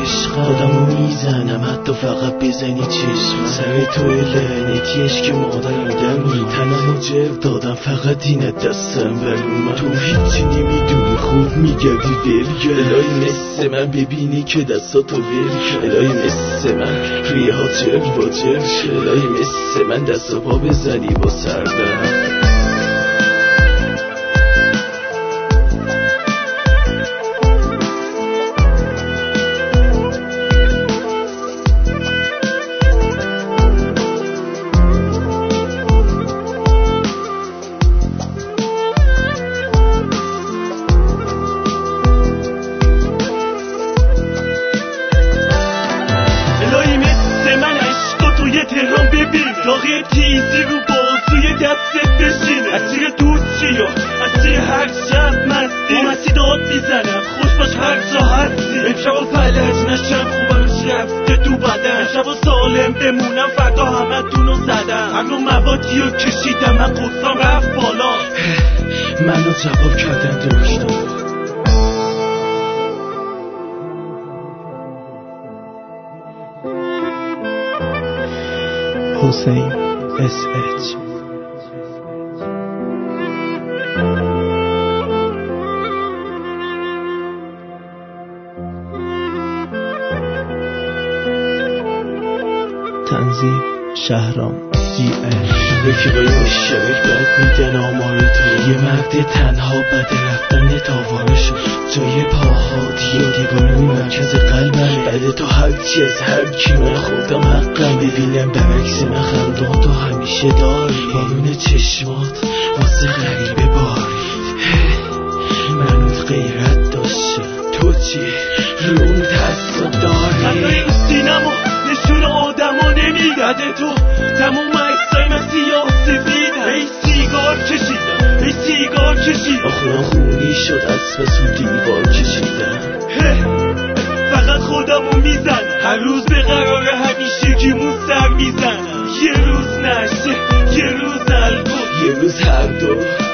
عشق آدمو میزنم حتی فقط بزنی چشم سر توی لعنتیش که مادرم تنمو جر دادم فقط این دستم بلومم تو هیچی نمیدونی خود میگردی برگر الهی مثل من ببینی که دستاتو برگر الهی مثل من ریه ها جر با جر الهی مثل من دست و پا بزنی با سردم تهران ببین داغی تیزی رو بازوی دستت بشینه اسیر دوست چیا اسیر هر شب مستی داد میزنم خوش باش هر جا هستی امشبا فلج نشم خوبم رفته تو بدن امشبا سالم بمونم فردا همه تونو زدم عقل و موادی رو کشیدم من قصام رفت بالا منو جواب کردن دکتر حسین SH تنظیم شهرام GH رفیقای مشترک بد میدن آمار تو یه مرد تنها بد رفتن تاوانه شد جای پاهات یا دیوانوی مرکز قلبم بعد تو هرچی از هر کی من خودم حقم ببینم برعکس من خندان تو همیشه داری بارون چشمات واسه غریبه بارید منوز غیرت داشتم تو چی رو اون تصاب داری خندای رو سینما نشون آدما نمیگده تو تموم عکسای من سیاه سفیدم ای سیگار کشیدم آخونم خونی شد از بس رو دیوار کشیدم فقط خودمو میزنم هر روز به قرار همیشگیمون سر میزنم یه روز نشه یه روز الگو یه روز هر دو